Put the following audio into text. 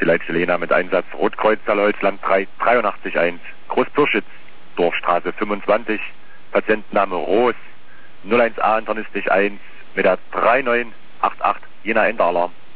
Leitstelle Jena mit Einsatz Rotkreuz Holzland 83-1, Großpürschitz, Dorfstraße 25, Patientenname Roos, 01A internistisch 1 mit der 3988 Jena Enderalarm.